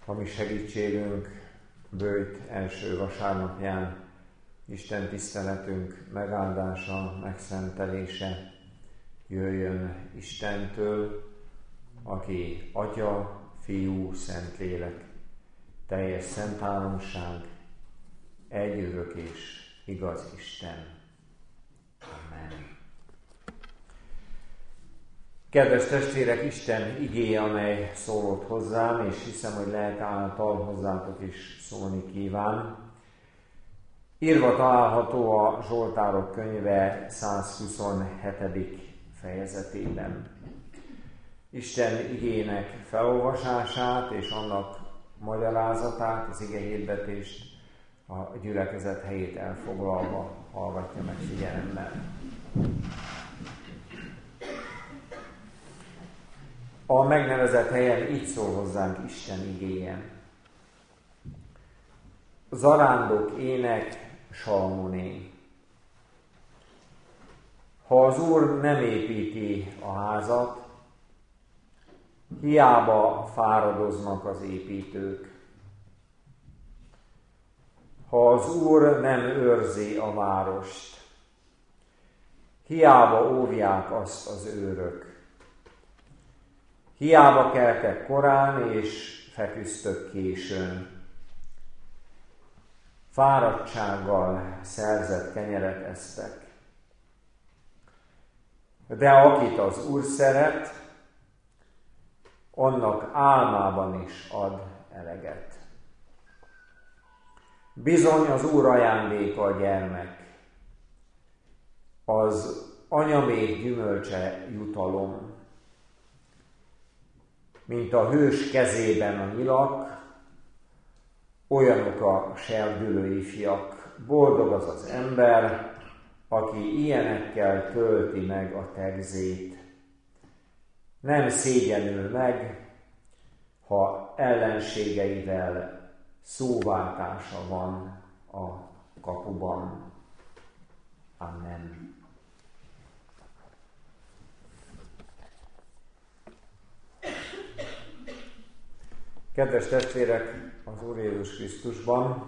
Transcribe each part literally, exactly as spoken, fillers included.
A mi segítségünk bőjt első vasárnapján Isten tiszteletünk megáldása, megszentelése jöjjön Istentől, aki Atya, Fiú, Szentlélek, teljes szent háromság, egy örök és igaz Isten. Amen. Kedves testvérek, Isten igéje, amely szólott hozzám, és hiszem, hogy lelke által hozzátok is szólni kíván. Írva található a Zsoltárok könyve százhuszonhetedik fejezetében. Isten igének felolvasását és annak magyarázatát, az ige hirdetést a gyülekezet helyét elfoglalva hallgatja meg figyelemmel. A megnevezett helyen így szól hozzánk Isten igéje. Zarándok ének, Salmoné. Ha az Úr nem építi a házat, hiába fáradoznak az építők. Ha az Úr nem őrzi a várost, hiába óvják azt az őrök. Hiába keltek korán, és feküztök későn. Fáradtsággal szerzett kenyeret esztek. De akit az Úr szeret, annak álmában is ad eleget. Bizony az Úr ajándéka a gyermek, az anyamék gyümölcse jutalom. Mint a hős kezében a nyilak, olyanok a serdülő ifjak. Boldog az az ember, aki ilyenekkel tölti meg a tegzét. Nem szégyenül meg, ha ellenségeivel szóváltása van a kapuban. Amen. Kedves testvérek, az Úr Jézus Krisztusban,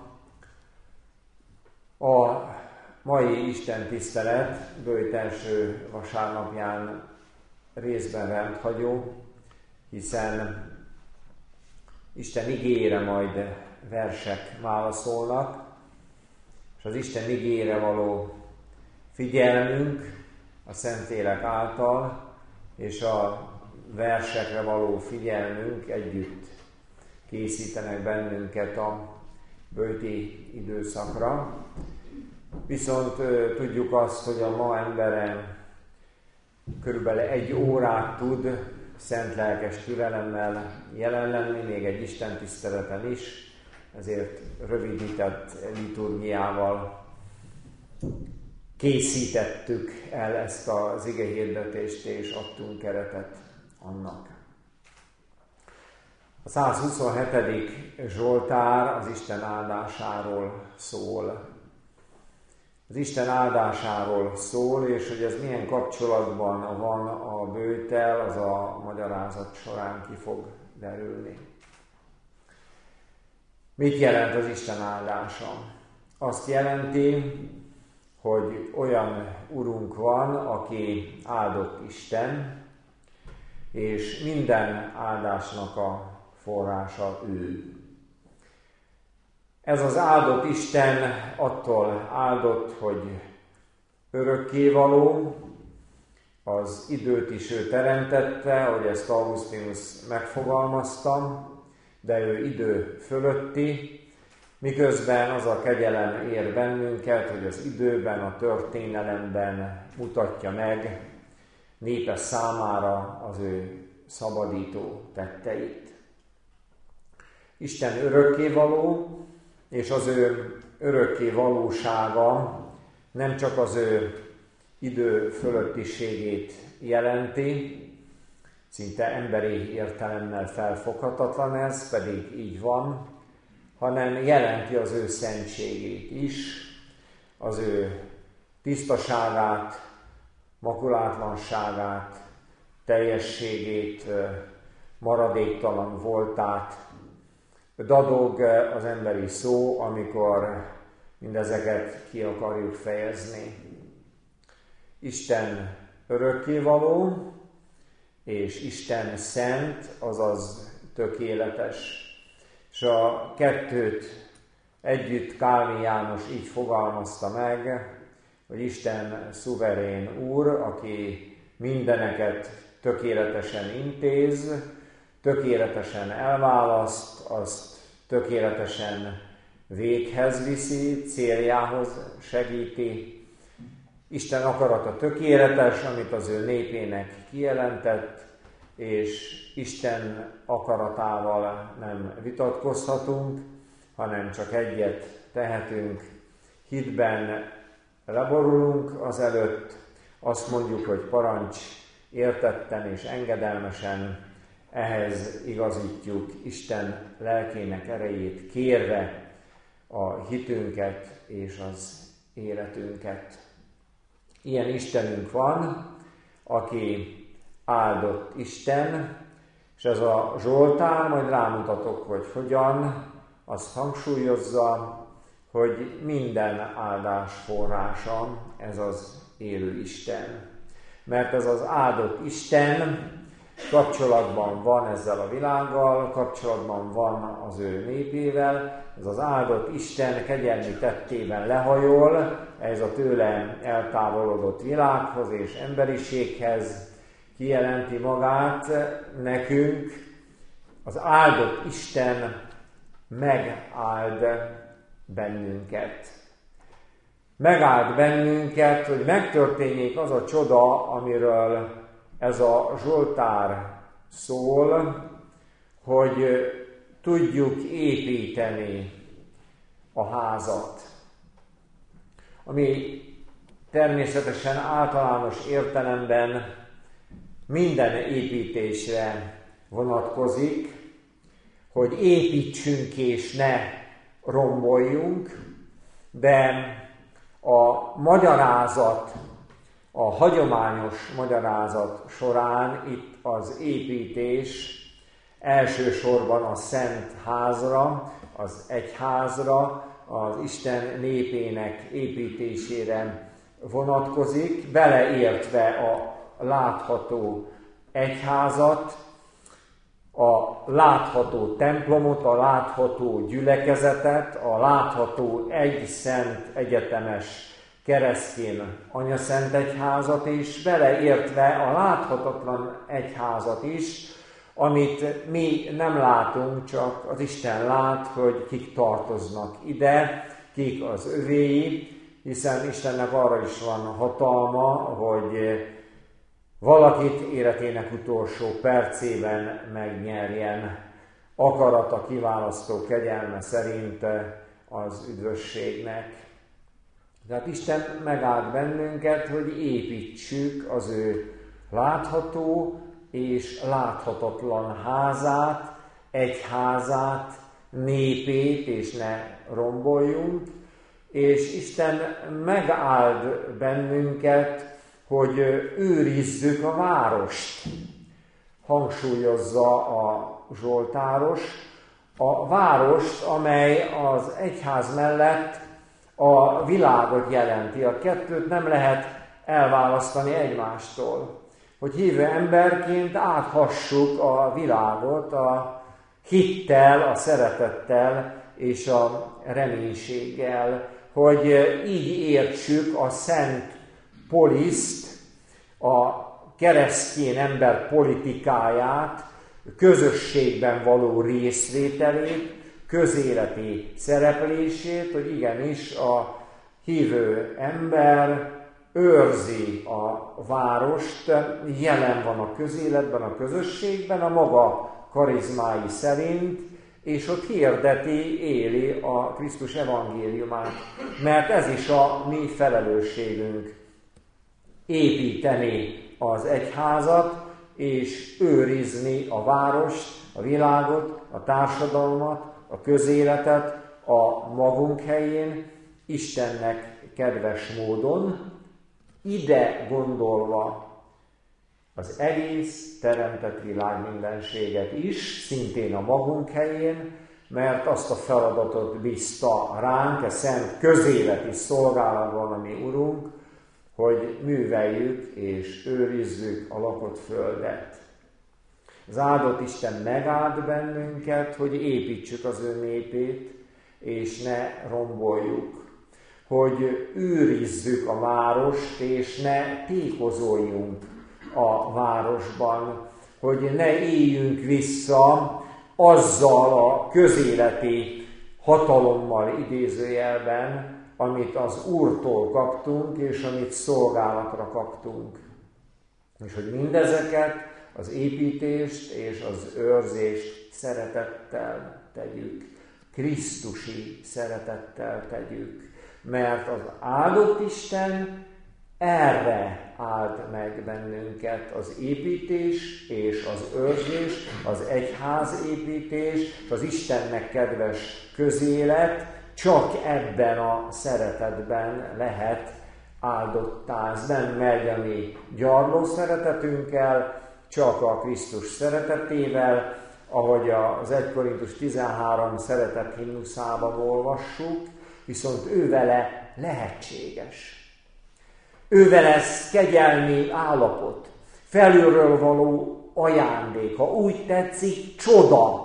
a mai Isten tisztelet bőjt első vasárnapján részben rendhagyó, hiszen Isten igéjére majd versek válaszolnak, és az Isten igéjére való figyelmünk a Szentlélek által, és a versekre való figyelmünk együtt készítenek bennünket a bőti időszakra. Viszont tudjuk azt, hogy a ma embere körülbelül egy órát tud szent lelkes türelemmel jelen lenni, még egy istentiszteleten is, ezért rövidített liturgiával készítettük el ezt az igehirdetést, és adtunk keretet annak. A százhuszonhetedik Zsoltár az Isten áldásáról szól. Az Isten áldásáról szól, és hogy ez milyen kapcsolatban van a bőttel, az a magyarázat során ki fog derülni. Mit jelent az Isten áldása? Azt jelenti, hogy olyan Urunk van, aki áldott Isten, és minden áldásnak a forrása ő. Ez az áldott Isten attól áldott, hogy örökkévaló, az időt is ő teremtette, hogy ezt Augustinus megfogalmazta, de ő idő fölötti, miközben az a kegyelem ér bennünket, hogy az időben, a történelemben mutatja meg népe számára az ő szabadító tetteit. Isten örökkévaló, és az ő örökké valósága nem csak az ő idő fölöttiségét jelenti, szinte emberi értelemmel felfoghatatlan ez, pedig így van, hanem jelenti az ő szentségét is, az ő tisztaságát, makulátlanságát, teljességét, maradéktalan voltát, dadog az emberi szó, amikor mindezeket ki akarjuk fejezni. Isten örökkévaló, és Isten szent, azaz tökéletes. És a kettőt együtt Kálvin János így fogalmazta meg, hogy Isten szuverén Úr, aki mindeneket tökéletesen intéz, tökéletesen elválaszt, azt tökéletesen véghez viszi, céljához segíti. Isten akarata tökéletes, amit az ő népének kijelentett, és Isten akaratával nem vitatkozhatunk, hanem csak egyet tehetünk, hitben leborulunk az előtt, azt mondjuk, hogy parancs, értetten és engedelmesen, ehhez igazítjuk Isten lelkének erejét kérve a hitünket és az életünket. Ilyen Istenünk van, aki áldott Isten, és ez a Zsoltár, majd rámutatok, hogy hogyan, azt hangsúlyozza, hogy minden áldás forrása ez az élő Isten. Mert ez az áldott Isten kapcsolatban van ezzel a világgal, kapcsolatban van az ő népével, ez az áldott Isten kegyelmi tettében lehajol, ez a tőle eltávolodott világhoz és emberiséghez, kijelenti magát nekünk. Az áldott Isten megáld bennünket. Megáld bennünket, hogy megtörténjék az a csoda, amiről ez a Zsoltár szól, hogy tudjuk építeni a házat. Ami természetesen általános értelemben minden építésre vonatkozik, hogy építsünk és ne romboljunk, de a magyarázat, a hagyományos magyarázat során itt az építés elsősorban a szent házra, az egyházra, az Isten népének építésére vonatkozik, beleértve a látható egyházat, a látható templomot, a látható gyülekezetet, a látható egy szent egyetemes keresztény anyaszent egyházat is, beleértve a láthatatlan egyházat is, amit mi nem látunk, csak az Isten lát, hogy kik tartoznak ide, kik az övéi, hiszen Istennek arra is van hatalma, hogy valakit életének utolsó percében megnyerjen, akarata kiválasztó kegyelme szerint az üdvösségnek. Tehát Isten megáld bennünket, hogy építsük az ő látható és láthatatlan házát, egyházát, népét, és ne romboljunk, és Isten megáld bennünket, hogy őrizzük a várost. Hangsúlyozza a zsoltáros, a várost, amely az egyház mellett a világot jelenti. A kettőt nem lehet elválasztani egymástól. Hogy hívő emberként áthassuk a világot a hittel, a szeretettel és a reménységgel, hogy így értsük a szent poliszt, a keresztény ember politikáját, közösségben való részvételét, közéleti szereplését, hogy igenis a hívő ember őrzi a várost, jelen van a közéletben, a közösségben, a maga karizmái szerint, és ott hirdeti, éli a Krisztus evangéliumát. Mert ez is a mi felelősségünk. Építeni az egyházat, és őrizni a várost, a világot, a társadalmat, a közéletet a magunk helyén, Istennek kedves módon, ide gondolva az egész teremtett világ mindenséget is, szintén a magunk helyén, mert azt a feladatot bízta ránk, a szent közéleti szolgálatban, a mi Urunk, hogy műveljük és őrizzük a lakott földet. Az áldott Isten megáld bennünket, hogy építsük az ő népét, és ne romboljuk. Hogy őrizzük a várost, és ne tékozoljunk a városban. Hogy ne éljünk vissza azzal a közéleti hatalommal idézőjelben, amit az Úrtól kaptunk, és amit szolgálatra kaptunk. És hogy mindezeket, az építést és az őrzést szeretettel tegyük. Krisztusi szeretettel tegyük. Mert az áldott Isten erre áld meg bennünket, az építés és az őrzés, az egyházépítés, és az Istennek kedves közélet, csak ebben a szeretetben lehet áldottá. Ez nem megy a mi gyarló szeretetünkkel, csak a Krisztus szeretetével, ahogy az egy Korintus tizenhárom szeretet himnuszában olvassuk, viszont ővele lehetséges. Ővele ez kegyelmi állapot, felülről való ajándék, ha úgy tetszik, csoda,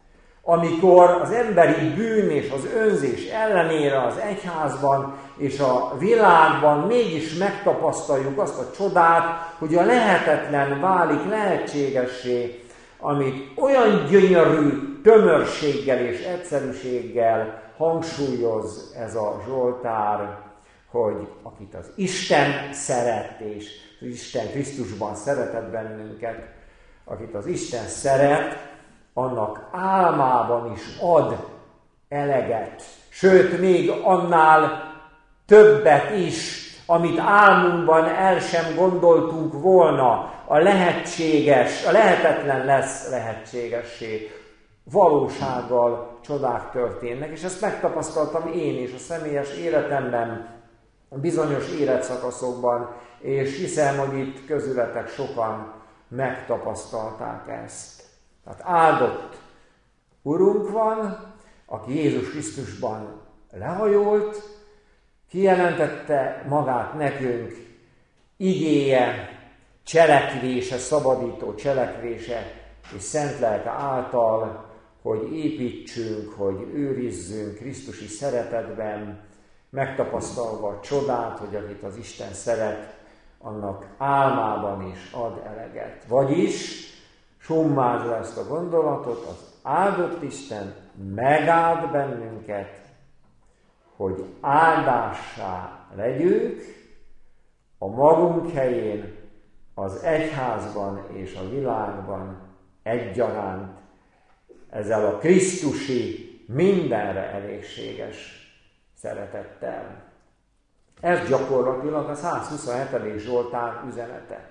amikor az emberi bűn és az önzés ellenére az egyházban és a világban mégis megtapasztaljuk azt a csodát, hogy a lehetetlen válik lehetségessé, amit olyan gyönyörű tömörséggel és egyszerűséggel hangsúlyoz ez a Zsoltár, hogy akit az Isten szeret, és az Isten Krisztusban szeretett bennünket, akit az Isten szeret, annak álmában is ad eleget, sőt, még annál többet is, amit álmunkban el sem gondoltunk volna, a lehetséges, a lehetetlen lesz lehetségessé. Valósággal csodák történnek, és ezt megtapasztaltam én is a személyes életemben, bizonyos életszakaszokban, és hiszem, hogy itt közületek sokan megtapasztalták ezt. Tehát áldott Urunk van, aki Jézus Krisztusban lehajolt, kijelentette magát nekünk, igéje, cselekvése, szabadító cselekvése és szent lelke által, hogy építsünk, hogy őrizzünk Krisztusi szeretetben, megtapasztalva a csodát, hogy akit az Isten szeret, annak álmában is ad eleget. Vagyis, summázva ezt a gondolatot, az áldott Isten megáld bennünket, hogy áldássá legyünk a magunk helyén, az egyházban és a világban egyaránt, ezzel a krisztusi, mindenre elégséges szeretettel. Ez gyakorlatilag a százhuszonhetedik Zsoltár üzenete.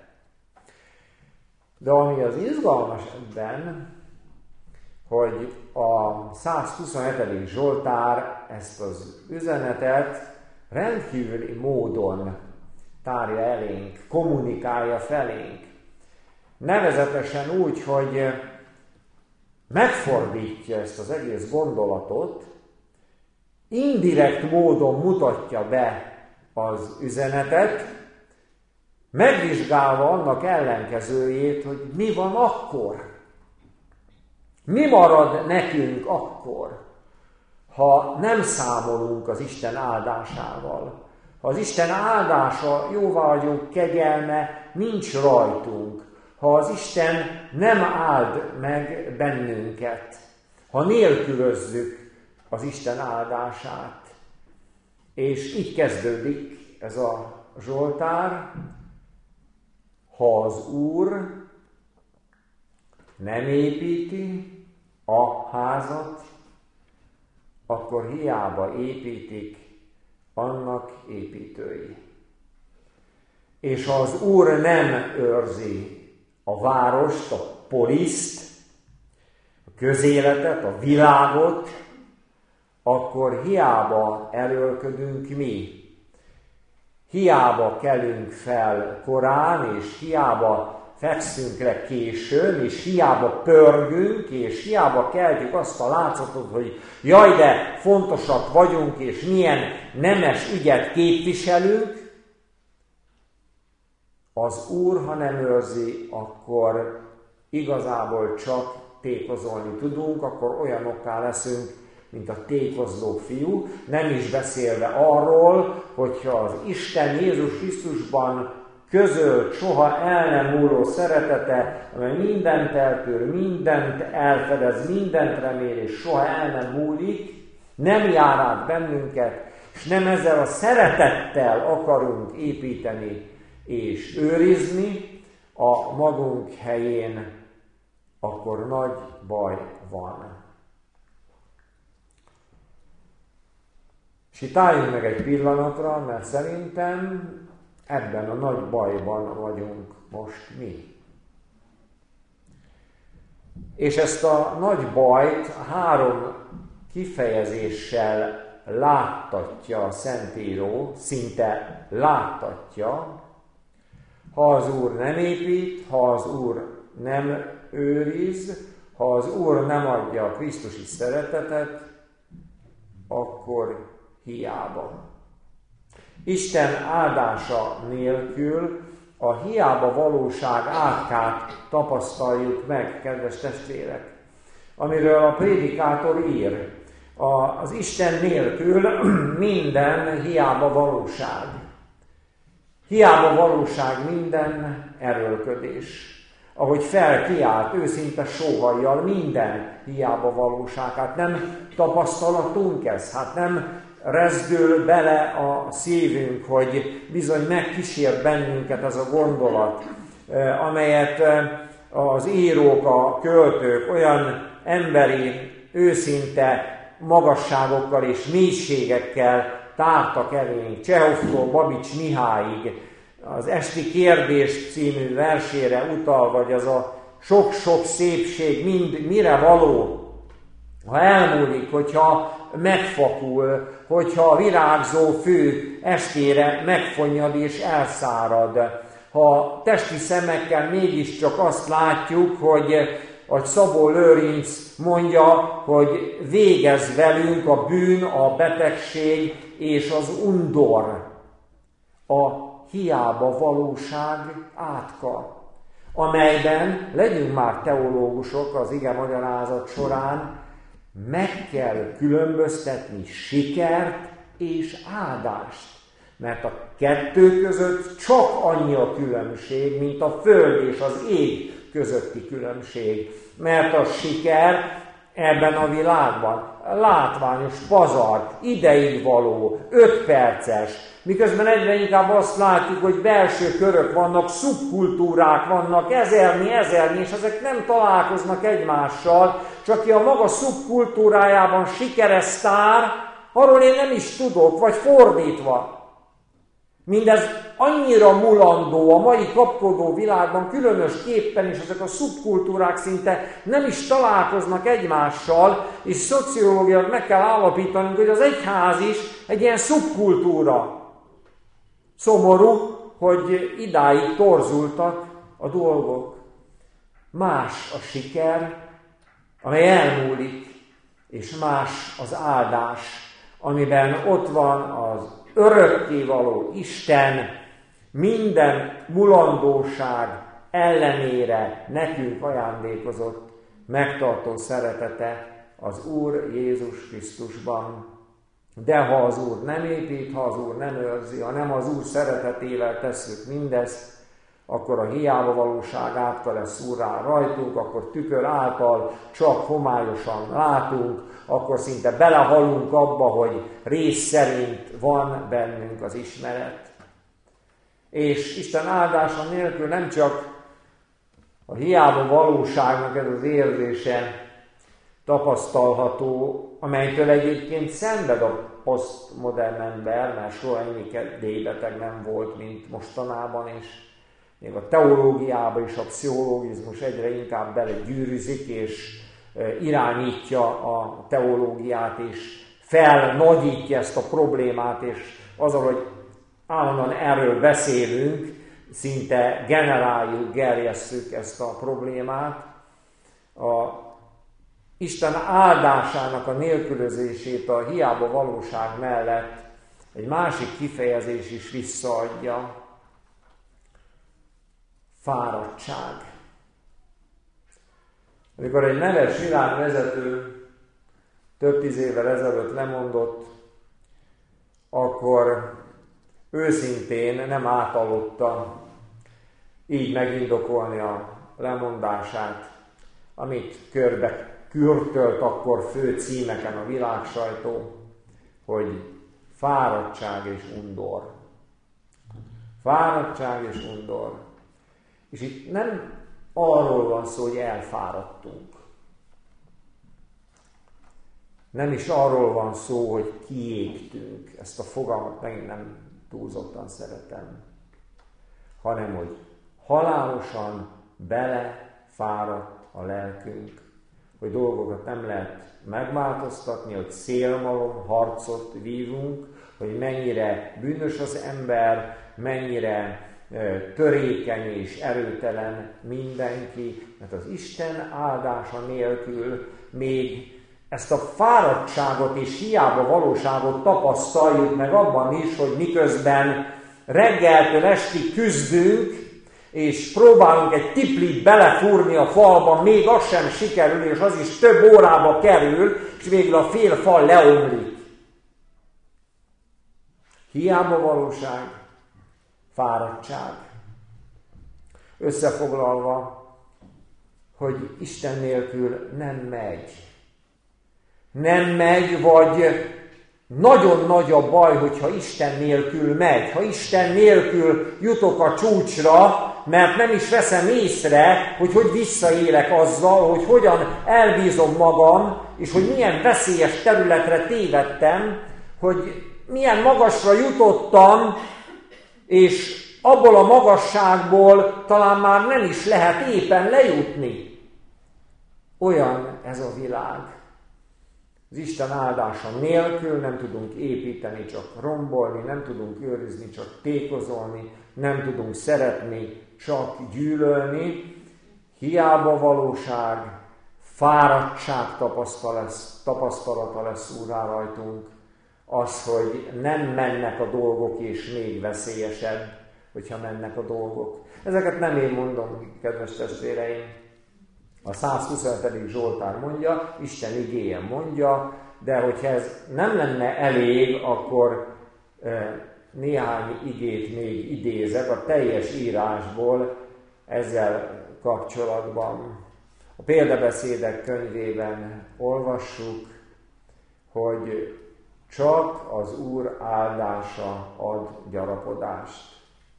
De ami az izgalmas ebben, hogy a százhuszonhetedik Zsoltár ezt az üzenetet rendkívüli módon tárja elénk, kommunikálja felénk. Nevezetesen úgy, hogy megfordítja ezt az egész gondolatot, indirekt módon mutatja be az üzenetet, megvizsgálva annak ellenkezőjét, hogy mi van akkor. Mi marad nekünk akkor, ha nem számolunk az Isten áldásával. Ha az Isten áldása, jóváhagyó kegyelme nincs rajtunk, ha az Isten nem áld meg bennünket, ha nélkülözzük az Isten áldását. És így kezdődik ez a Zsoltár, ha az Úr nem építi a házat, akkor hiába építik annak építői. És ha az Úr nem őrzi a várost, a poliszt, a közéletet, a világot, akkor hiába erőlködünk mi. Hiába kelünk fel korán, és hiába fekszünk le későn, és hiába pörgünk, és hiába keltjük azt a látszatot, hogy jaj, de fontosak vagyunk, és milyen nemes ügyet képviselünk, az Úr, ha nem őrzi, akkor igazából csak tékozolni tudunk, akkor olyanokká leszünk, mint a tékozló fiú, nem is beszélve arról, hogyha az Isten Jézus Krisztusban közölt soha el nem múló szeretete, amely mindent eltör, mindent elfedez, mindent remél, és soha el nem múlik, nem jár át bennünket, és nem ezzel a szeretettel akarunk építeni és őrizni a magunk helyén, akkor nagy baj van. És itt álljunk meg egy pillanatra, mert szerintem ebben a nagy bajban vagyunk most mi. És ezt a nagy bajt három kifejezéssel láttatja a Szentíró, szinte láttatja. Ha az Úr nem épít, ha az Úr nem őriz, ha az Úr nem adja a krisztusi szeretetet, akkor hiába. Isten áldása nélkül a hiába valóság átkát tapasztaljuk meg, kedves testvérek, amiről a prédikátor ír. Az Isten nélkül minden hiába valóság. Hiába valóság minden erőlködés. Ahogy felkiált őszinte sóhajjal, minden hiába valóság. Hát nem tapasztalatunk ez, hát nem rezdül bele a szívünk, hogy bizony megkísért bennünket ez a gondolat, amelyet az írók, a költők olyan emberi, őszinte magasságokkal és mélységekkel tártak elénk. Csehovtól Babics Mihályig, az Esti kérdés című versére utal, vagy az a sok-sok szépség mind mire való, ha elmúlik, hogyha megfakul, hogyha a virágzó fű estére megfonnyad és elszárad. Ha testi szemekkel mégiscsak azt látjuk, hogy ahogy Szabó Lőrinc mondja, hogy végez velünk a bűn, a betegség és az undor, a hiába valóság átka, amelyben, legyünk már teológusok az ige magyarázat során, meg kell különböztetni sikert és áldást. Mert a kettő között csak annyi a különbség, mint a föld és az ég közötti különbség. Mert a siker ebben a világban látványos, pazar, ideig való, öt perces, miközben egyre inkább azt látjuk, hogy belső körök vannak, szubkultúrák vannak, ezernyi, ezernyi, és ezek nem találkoznak egymással, csak ki a maga szubkultúrájában sikeres sztár, arról én nem is tudok, vagy fordítva. Mindez annyira mulandó a mai kapkodó világban, különösképpen, és ezek a szubkultúrák szinte nem is találkoznak egymással, és szociológiailag meg kell állapítanunk, hogy az egyház is egy ilyen szubkultúra. Szomorú, hogy idáig torzultak a dolgok. Más a siker, amely elmúlik, és más az áldás, amiben ott van az örökkévaló Isten minden mulandóság ellenére nekünk ajándékozott megtartó szeretete az Úr Jézus Krisztusban. De ha az Úr nem épít, ha az Úr nem őrzi, ha nem az Úr szeretetével tesszük mindezt, akkor a hiába valóság átka lesz úrrá rajtunk, akkor tükör által csak homályosan látunk, akkor szinte belehalunk abba, hogy rész szerint van bennünk az ismeret. És Isten áldása nélkül nem csak a hiába valóságnak ez az érzése tapasztalható, amelytől egyébként szenved a posztmodern ember, mert soha ennyi kedélybeteg nem volt, mint mostanában, és még a teológiába és a pszichológizmus egyre inkább belegyűrűzik, és irányítja a teológiát, és felnagyítja ezt a problémát, és azzal, hogy állandóan erről beszélünk, szinte generáljuk, gerjesszük ezt a problémát. A Isten áldásának a nélkülözését a hiába valóság mellett egy másik kifejezés is visszaadja. Fáradtság. Amikor egy neves világvezető több tíz évvel ezelőtt lemondott, akkor őszintén nem átallodta így megindokolni a lemondását, amit körbe kürtölt akkor fő címeken a világsajtó, hogy fáradtság és undor. Fáradtság és undor. És itt nem arról van szó, hogy elfáradtunk. Nem is arról van szó, hogy kiégtünk. Ezt a fogalmat megint nem túlzottan szeretem. Hanem, hogy halálosan belefáradt a lelkünk, hogy dolgokat nem lehet megváltoztatni, hogy szélmalom harcot vívunk, hogy mennyire bűnös az ember, mennyire törékeny és erőtelen mindenki, mert az Isten áldása nélkül még ezt a fáradtságot és hiába valóságot tapasztaljuk meg abban is, hogy miközben reggeltől estig küzdünk, és próbálunk egy tiplit belefúrni a falba, még az sem sikerül, és az is több órába kerül, és végül a fél fal leomlik. Hiába valóság, fáradtság. Összefoglalva, hogy Isten nélkül nem megy. Nem megy, vagy nagyon nagy a baj, hogyha Isten nélkül megy. Ha Isten nélkül jutok a csúcsra, mert nem is veszem észre, hogy hogy visszaélek azzal, hogy hogyan elbízom magam, és hogy milyen veszélyes területre tévedtem, hogy milyen magasra jutottam, és abból a magasságból talán már nem is lehet éppen lejutni. Olyan ez a világ. Az Isten áldása nélkül nem tudunk építeni, csak rombolni, nem tudunk őrizni, csak tékozolni, nem tudunk szeretni, csak gyűlölni. Hiába valóság, fáradtság tapasztalata lesz úrrá rajtunk. Az, hogy nem mennek a dolgok, és még veszélyesebb, hogyha mennek a dolgok. Ezeket nem én mondom, kedves testvéreim. A százhuszonhetedik Zsoltár mondja, Isten igéje mondja, de hogyha ez nem lenne elég, akkor néhány igét még idézek a teljes írásból ezzel kapcsolatban. A Példabeszédek könyvében olvassuk, hogy csak az Úr áldása ad gyarapodást.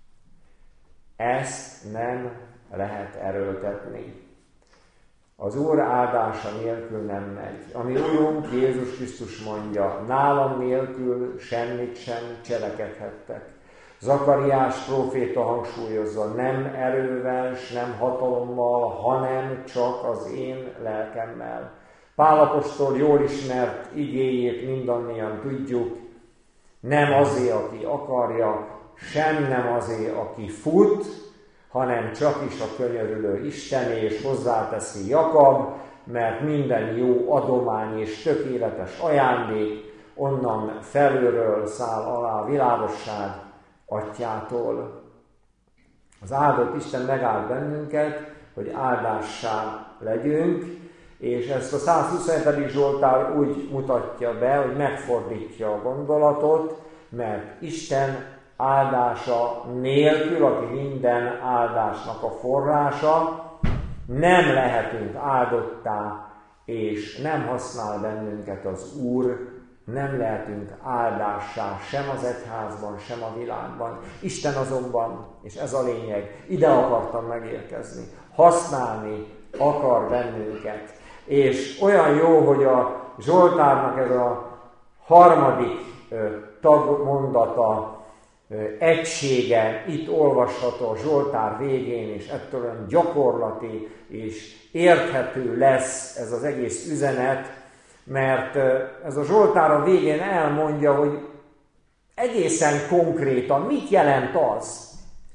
Ezt nem lehet erőltetni. Az Úr áldása nélkül nem megy. Ami Úrunk Jézus Krisztus mondja, nálam nélkül semmit sem cselekedhettek. Zakariás próféta hangsúlyozza, nem erővel, s nem hatalommal, hanem csak az én lelkemmel. Pál apostol jól ismert igéjét mindannyian tudjuk, nem azért, aki akarja, sem nem azért, aki fut, hanem csak is a könyörülő Istené, és hozzáteszi Jakab, mert minden jó adomány és tökéletes ajándék onnan felülről száll alá a világosság atyától. Az áldott Isten megáld bennünket, hogy áldássá legyünk, és ezt a százhuszonhetedik Zsoltár úgy mutatja be, hogy megfordítja a gondolatot, mert Isten áldása nélkül, aki minden áldásnak a forrása, nem lehetünk áldottá, és nem használ bennünket az Úr, nem lehetünk áldássá sem az egyházban, sem a világban. Isten azonban, és ez a lényeg, ide akartam megérkezni, használni akar bennünket. És olyan jó, hogy a Zsoltárnak ez a harmadik tagmondata, egysége itt olvasható a Zsoltár végén, és ettől olyan gyakorlati és érthető lesz ez az egész üzenet, mert ez a Zsoltár a végén elmondja, hogy egészen konkrétan mit jelent az,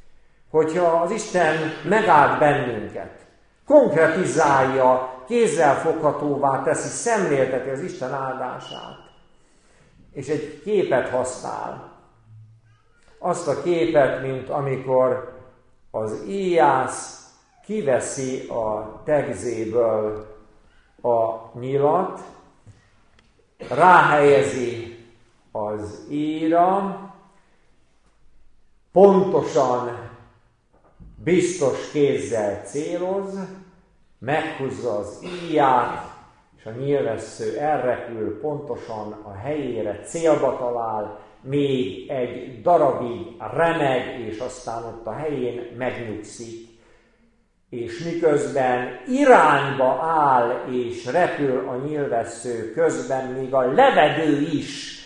hogyha az Isten megáld bennünket, konkretizálja, kézzelfoghatóvá teszi, szemlélteti az Isten áldását, és egy képet használ. Azt a képet, mint amikor az íjász kiveszi a tegzéből a nyilat, ráhelyezi az íjra, pontosan, biztos kézzel céloz, meghúzza az íját, és a nyílvessző elrepül, pontosan a helyére, célba talál, még egy darabig remeg, és aztán ott a helyén megnyugszik. És miközben irányba áll és repül a nyílvessző, közben még a levegő is,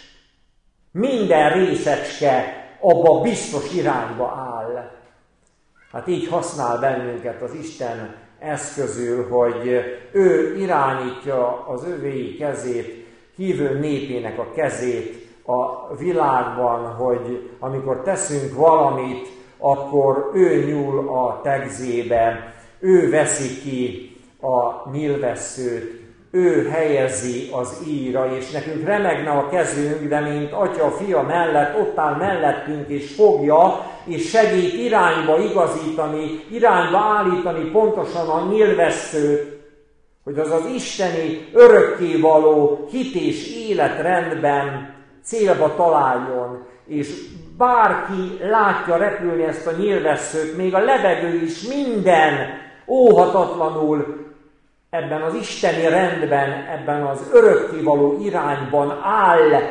minden részecske abba biztos irányba áll. Hát így használ bennünket az Isten eszközül, hogy ő irányítja az övéi kezét, hívő népének a kezét a világban, hogy amikor teszünk valamit, akkor ő nyúl a tegzébe, ő veszi ki a nyílvesszőt, ő helyezi az íjra, és nekünk remegne a kezünk, de mint Atya a Fia mellett, ott áll mellettünk, és fogja, és segít irányba igazítani, irányba állítani pontosan a nyílvesszőt, hogy az az isteni, örökkévaló hit és életrendben célba találjon, és bárki látja repülni ezt a nyílvesszőt, még a levegő is minden óhatatlanul ebben az isteni rendben, ebben az örökkévaló irányban áll,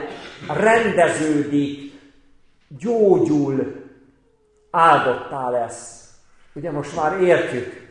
rendeződik, gyógyul, áldottá lesz. Ugye most már értjük,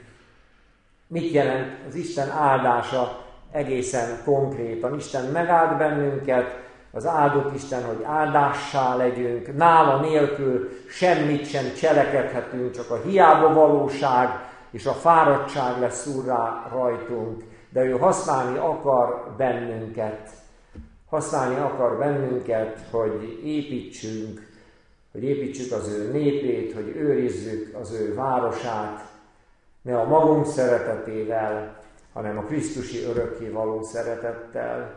mit jelent az Isten áldása egészen konkrétan. Isten megáld bennünket, az áldott Isten, hogy áldássá legyünk, nála nélkül semmit sem cselekedhetünk, csak a hiába valóság és a fáradtság lesz úrrá rajtunk, de ő használni akar bennünket, használni akar bennünket, hogy építsünk, hogy építsük az ő népét, hogy őrizzük az ő városát, ne a magunk szeretetével, hanem a krisztusi örökkévaló szeretettel.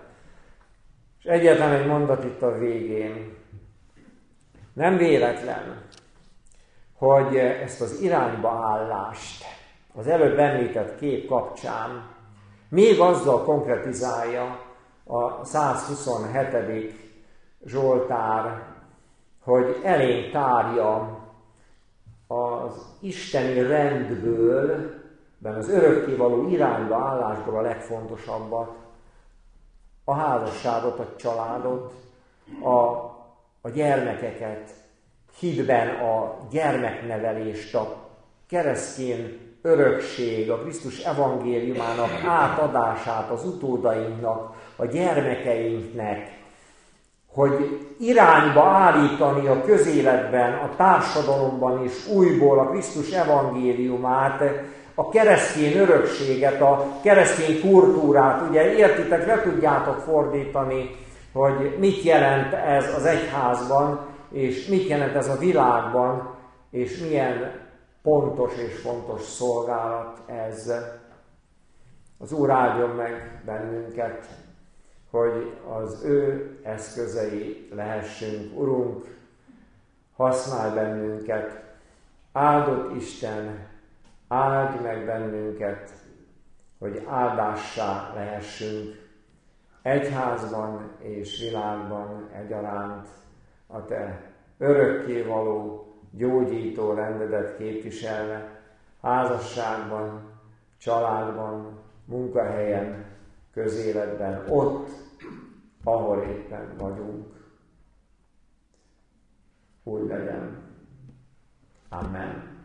És egyetlen egy mondat itt a végén. Nem véletlen, hogy ezt az irányba állást az előbb említett kép kapcsán még azzal konkretizálja a százhuszonhetedik Zsoltár, hogy elénk tárja az isteni rendből, az örökkévaló irányba állásból a legfontosabbat, a házasságot, a családot, a, a gyermekeket, hitben a gyermeknevelést, a keresztény örökség, a Krisztus evangéliumának átadását az utódainknak, a gyermekeinknek, hogy irányba állítani a közéletben, a társadalomban is újból a Krisztus evangéliumát, a keresztény örökséget, a keresztény kultúrát. Ugye értitek, le tudjátok fordítani, hogy mit jelent ez az egyházban, és mit jelent ez a világban, és milyen pontos és fontos szolgálat ez. Az Úr áldjon meg bennünket, hogy az ő eszközei lehessünk. Urunk, használj bennünket, áldott Isten, áldj meg bennünket, hogy áldássá lehessünk egyházban és világban egyaránt a te örökkévaló, gyógyító rendedet képviselve, házasságban, családban, munkahelyen, közéletben, ott, ahol éppen vagyunk. Úgy legyen. Amen.